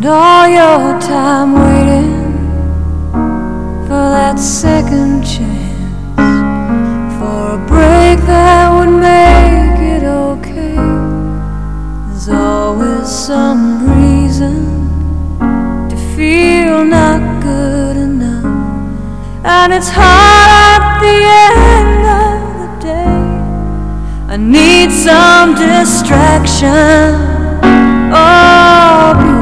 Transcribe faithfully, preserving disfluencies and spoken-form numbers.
spend all your time waiting for that second chance, for a break that would make it okay. There's always some reason to feel not good enough, and it's hard at the end of the day. I need some distraction. Oh,